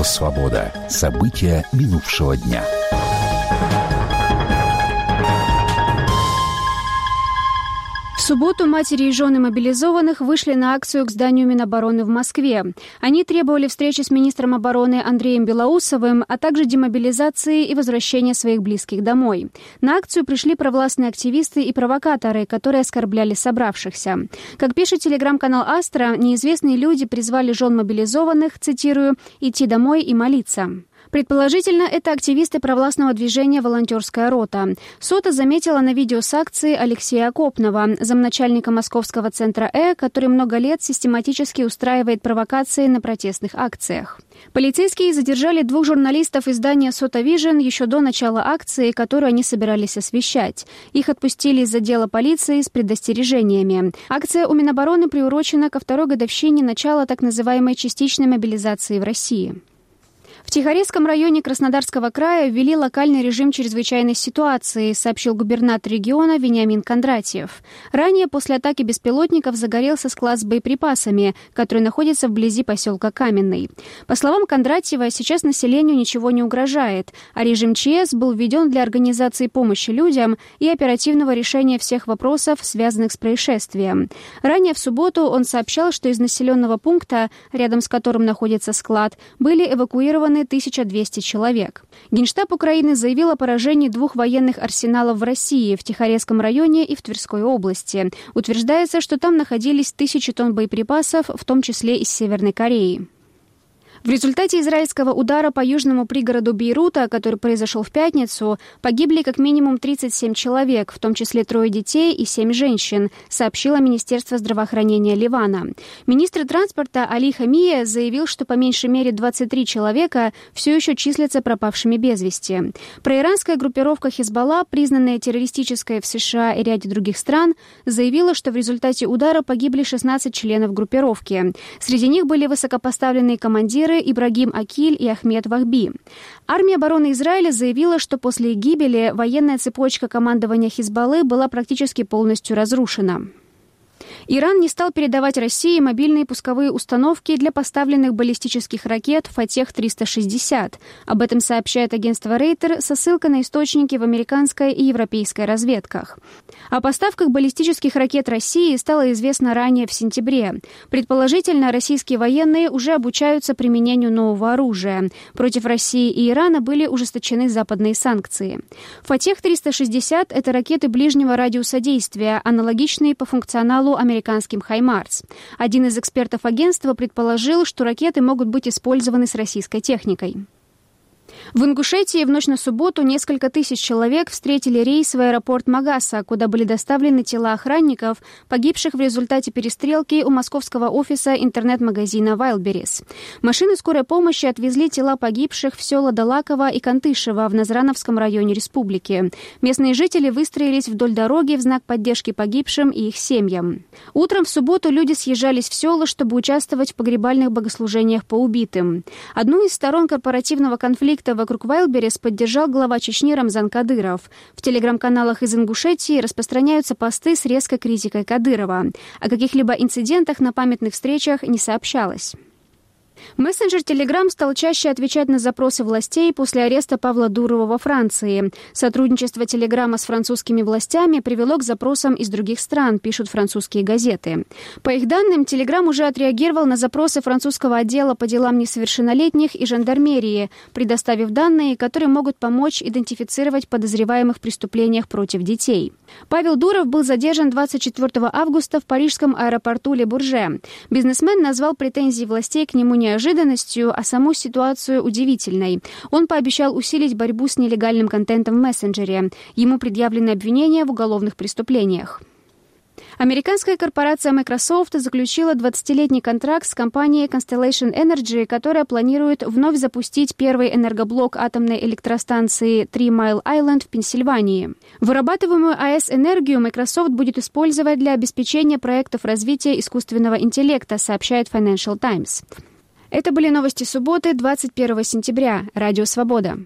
«Свобода». События минувшего дня. В субботу матери и жены мобилизованных вышли на акцию к зданию Минобороны в Москве. Они требовали встречи с министром обороны Андреем Белоусовым, а также демобилизации и возвращения своих близких домой. На акцию пришли провластные активисты и провокаторы, которые оскорбляли собравшихся. Как пишет телеграм-канал «Астра», неизвестные люди призвали жен мобилизованных, цитирую, «идти домой и молиться». Предположительно, это активисты провластного движения «Волонтерская рота». СОТА заметила на видео с акции Алексея Окопного, замначальника Московского центра который много лет систематически устраивает провокации на протестных акциях. Полицейские задержали 2 журналистов издания «СОТА Вижн» еще до начала акции, которую они собирались освещать. Их отпустили из отдела полиции с предостережениями. Акция у Минобороны приурочена ко 2-й годовщине начала так называемой частичной мобилизации в России. В Тихорецком районе Краснодарского края ввели локальный режим чрезвычайной ситуации, сообщил губернатор региона Вениамин Кондратьев. Ранее после атаки беспилотников загорелся склад с боеприпасами, который находится вблизи поселка Каменный. По словам Кондратьева, сейчас населению ничего не угрожает, а режим ЧС был введен для организации помощи людям и оперативного решения всех вопросов, связанных с происшествием. Ранее в субботу он сообщал, что из населенного пункта, рядом с которым находится склад, были эвакуированы 1200 человек. Генштаб Украины заявил о поражении 2 военных арсеналов в России, в Тихорецком районе и в Тверской области. Утверждается, что там находились 1000 тонн боеприпасов, в том числе из Северной Кореи. В результате израильского удара по южному пригороду Бейрута, который произошел в пятницу, погибли как минимум 37 человек, в том числе 3 детей и 7 женщин, сообщило Министерство здравоохранения Ливана. Министр транспорта Али Хамия заявил, что по меньшей мере 23 человека все еще числятся пропавшими без вести. Проиранская группировка Хизбалла, признанная террористической в США и ряде других стран, заявила, что в результате удара погибли 16 членов группировки. Среди них были высокопоставленные командиры Ибрагим Акиль и Ахмед Вахби. Армия обороны Израиля заявила, что после их гибели военная цепочка командования Хизбаллы была практически полностью разрушена. Иран не стал передавать России мобильные пусковые установки для поставленных баллистических ракет «Фатех-360». Об этом сообщает агентство Рейтер со ссылкой на источники в американской и европейской разведках. О поставках баллистических ракет России стало известно ранее в сентябре. Предположительно, российские военные уже обучаются применению нового оружия. Против России и Ирана были ужесточены западные санкции. «Фатех-360» — это ракеты ближнего радиуса действия, аналогичные по функционалу американским «Хаймарс». Один из экспертов агентства предположил, что ракеты могут быть использованы с российской техникой. В Ингушетии в ночь на субботу несколько тысяч человек встретили рейс в аэропорт Магаса, куда были доставлены тела охранников, погибших в результате перестрелки у московского офиса интернет-магазина Wildberries. Машины скорой помощи отвезли тела погибших в села Далаково и Кантышево в Назрановском районе республики. Местные жители выстроились вдоль дороги в знак поддержки погибшим и их семьям. Утром в субботу люди съезжались в села, чтобы участвовать в погребальных богослужениях по убитым. Одну из сторон корпоративного конфликта вокруг Wildberries поддержал глава Чечни Рамзан Кадыров. В телеграм-каналах из Ингушетии распространяются посты с резкой критикой Кадырова. О каких-либо инцидентах на памятных встречах не сообщалось. Мессенджер Telegram стал чаще отвечать на запросы властей после ареста Павла Дурова во Франции. Сотрудничество Телеграма с французскими властями привело к запросам из других стран, пишут французские газеты. По их данным, Telegram уже отреагировал на запросы французского отдела по делам несовершеннолетних и жандармерии, предоставив данные, которые могут помочь идентифицировать подозреваемых в преступлениях против детей. Павел Дуров был задержан 24 августа в парижском аэропорту Ле-Бурже. Бизнесмен назвал претензии властей к нему неожиданностью, а саму ситуацию удивительной. Он пообещал усилить борьбу с нелегальным контентом в мессенджере. Ему предъявлены обвинения в уголовных преступлениях. Американская корпорация Microsoft заключила 20-летний контракт с компанией Constellation Energy, которая планирует вновь запустить первый энергоблок атомной электростанции Three Mile Island в Пенсильвании. Вырабатываемую АЭС-энергию Microsoft будет использовать для обеспечения проектов развития искусственного интеллекта, сообщает Financial Times. Это были новости субботы, 21 сентября. Радио «Свобода».